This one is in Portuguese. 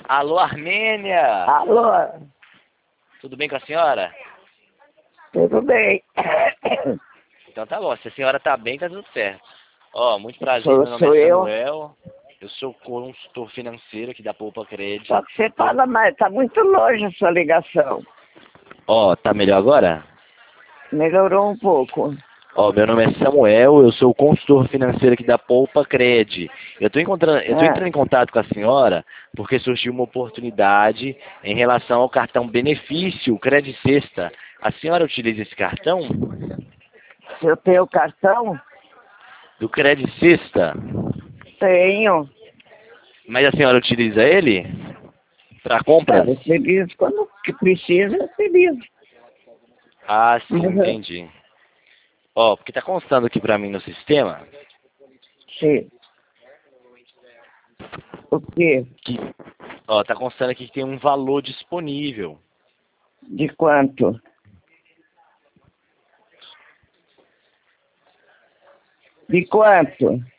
Alô, Armênia! Alô, Tudo bem com a senhora? tudo bem? Então tá bom, se a senhora tá bem, tá tudo certo. Ó, muito prazer, Sou, meu nome sou é eu. Samuel. Eu sou consultor financeiro aqui da Poupa Cred. Só que você fala mais, tá muito longe a sua ligação. Ó, tá melhor agora? Melhorou um pouco. Ó, meu nome é Samuel, eu sou consultor financeiro aqui da Poupa Cred. Eu tô entrando em contato com a senhora porque surgiu uma oportunidade em relação ao cartão benefício Cred Sexta. A senhora utiliza esse cartão? Se eu tenho cartão, Do Cred Sexta? tenho. Mas a senhora utiliza ele? Para compras? Eu utilizo quando que precisa, eu utilizo. Ah, sim, Uhum. entendi. Ó, porque tá constando aqui pra mim no sistema Sim. O quê? que, ó, tá constando aqui que tem um valor disponível. De quanto? De quanto?